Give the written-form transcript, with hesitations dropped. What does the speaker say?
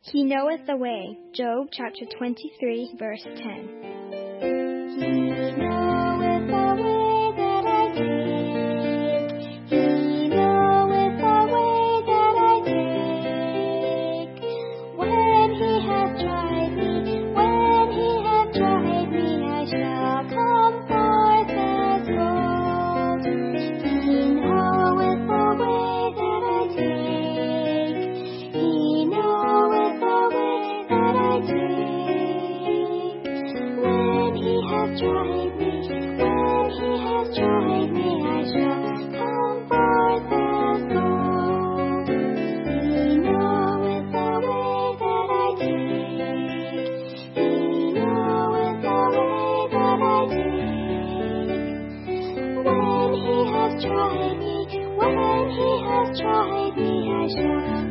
He knoweth the way. Job chapter 23, verse 10. He knoweth the way that I take. He knoweth the way that I take. When he hath tried me, I shall come forth as gold. He knoweth the way that I take. He knoweth the way that I take. When he hath tried me, I shall come forth as gold. He knoweth the way that I take. He knoweth the way that I take. When he hath tried me, I shall